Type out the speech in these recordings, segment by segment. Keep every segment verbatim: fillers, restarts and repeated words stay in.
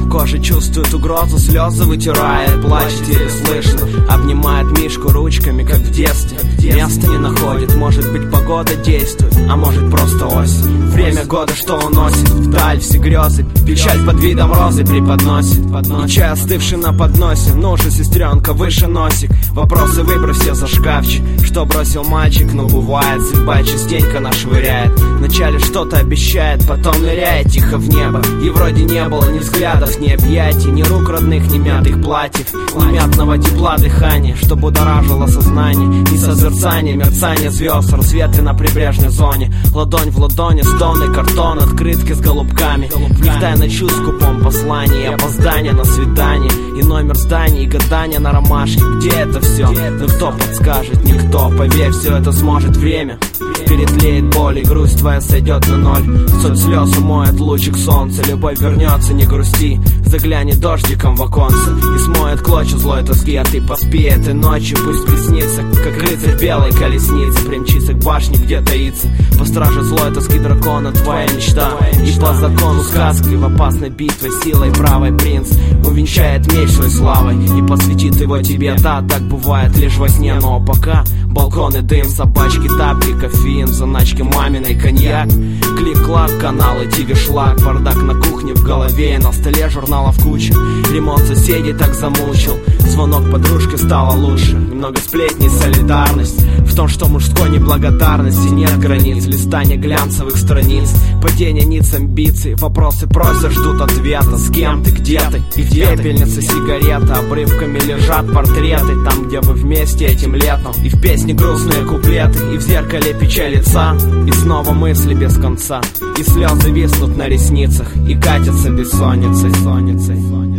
коже чувствует угрозу, слезы вытирает, плачет еле слышно, обнимает Мишку ручками, как в детстве. Места не находит, может быть погода действует, а может просто осень. Время года, что уносит вдаль все грезы, печаль под видом розы преподносит. И чай остывший на подносе, ну же, сестренка, выше носик. Вопросы выбрось все за шкафчик, что бросил мальчик, но бывает, судьба частенько нас швыряет. Вначале что-то обещает, потом ныряет тихо в небо. И вроде не было ни взглядов, ни объятий, ни рук родных, ни мятых платьев, ни мятного тепла дыхания, что будоражило сознание. Ни созерцание, мерцание звезд, рассветы на прибрежной зоне. Ладонь в ладони, стоны, картон, открытки с голубками. Их тайна чувств в скупом послании, опоздание на свидание, и номер здания, и гадание на ромашке. Где это все? Ну кто подскажет? Никто. Поверь, все это сможет время. Перетлеет боль, и грусть твоя сойдет на ноль. Соть слез умоет лучик солнца. Любовь вернется, не грусти. Заглянет дождиком в оконце и смоет клочья злой тоски. А ты поспи этой ночью, пусть приснится, как рыцарь в белой колеснице примчится к башне, где таится по страже злой тоски дракона твоя мечта. И по закону сказки в опасной битве силой правой принц увенчает меч своей славой и посвятит его тебе. Да, так бывает лишь во сне, но пока балконы, дым, собачки, тапки, кофеин, в заначке маминой коньяк. Клик-клак, каналы, тига-шлак, бардак на кухне в голове, на столе журналов куча. Ремонт соседей так замучил, звонок подружки стало лучше. Немного сплетней, солидарность в том, что мужской неблагодарности нет границ, листание глянцевых страниц, падение ниц амбиций, вопросы просят, ждут ответа. С кем ты, где ты? И в пепельнице сигарета, обрывками лежат портреты, там, где вы вместе этим летом. И в песне грустные куплеты, и в зеркале печаль лица, и снова мысли без конца, и слезы виснут на ресницах, и катятся бессонницей, сонницей.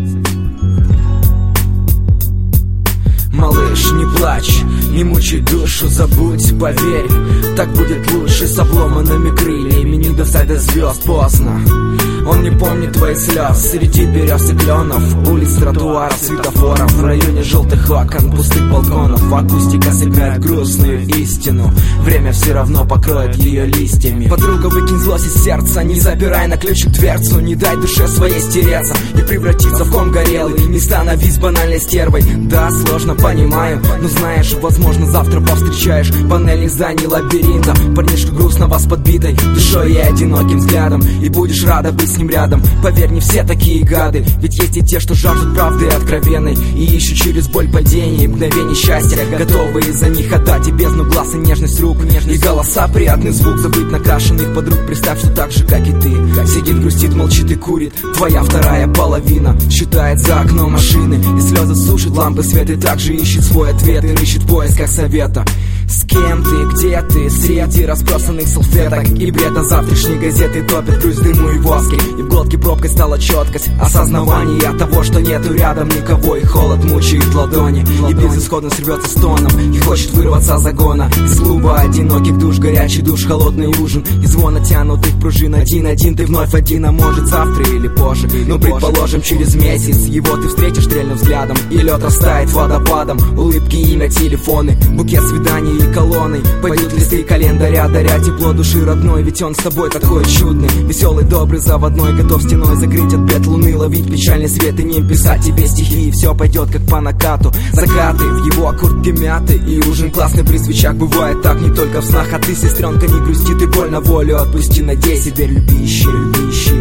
Малыш, не плачь, не мучай душу, забудь, поверь, так будет лучше. С обломанными крыльями не достать до звезд поздно. Он не помнит твоих слез среди берез и кленов, улиц, тротуаров, светофоров, в районе желтых окон, пустых балконов. Акустика сыграет грустную истину, время все равно покроет ее листьями. Подруга, выкинь злость из сердца, не запирай на ключик дверцу, не дай душе своей стереться и превратиться в ком горелый. Не становись банальной стервой, да, сложно, понимаю, но знаешь, возможно, завтра повстречаешь панельных зданий лабиринта парнишку грустного с подбитой душой и одиноким взглядом, и будешь рада быть с ним рядом. Поверь, не все такие гады, ведь есть и те, что жаждут правды откровенной и ищут через боль падений мгновений счастья, готовые из-за них отдать и бездну глаз, и нежность рук, и голоса, приятный звук. Забыть накрашенных подруг, представь, что так же, как и ты, сидит, грустит, молчит и курит твоя вторая половина, считает за окном машины, и слезы сушит лампы свет, и также ищет свой ответ, и рыщет в поисках совета. С кем ты, где ты, среди разбросанных салфеток и бреда завтрашней газеты топит грусть, дыму и воски, и в глотке пробкой стала четкость осознавания того, что нету рядом никого, и холод мучает ладони, и безысходно срвется стоном, и хочет вырваться за гона из клуба одиноких душ, горячий душ, холодный ужин, и звон натянутых пружин. Один-один ты вновь один, а может завтра или позже, но предположим через месяц его ты встретишь стрельным взглядом, и лед растает водопадом, улыбки, имя, телефоны, букет свиданий и колонной. Пойдут листы календаря, даря тепло души родной, ведь он с тобой такой чудный, веселый, добрый, заводной, готов стеной закрыть от бед луны, ловить печальный свет и не писать тебе стихи, и все пойдет как по накату. Закаты в его куртке мяты, и ужин классный при свечах, бывает так не только в снах. А ты, сестренка, не грусти, ты боль на волю отпусти, надейся, теперь люби, ищи, люби, ищи.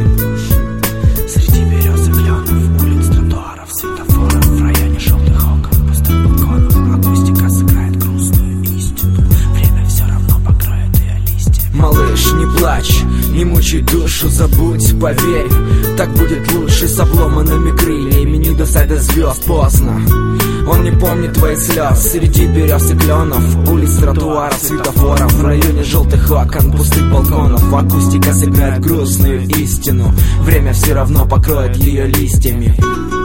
Среди берез и кленов, улиц, тротуаров, светофоров, в районе желтых окон, пустых балконов. Акустика сыграет грустную истину, время все равно покроет ее листья. Малыш, не плачь, не мучай душу, забудь, поверь, так будет лучше. С обломанными крыльями не достать до звезд поздно. Он не помнит твоих слез среди берез и кленов, улиц, тротуаров, светофоров, в районе желтых окон, пустых балконов. Акустика сыграет грустную истину, время все равно покроет ее листьями.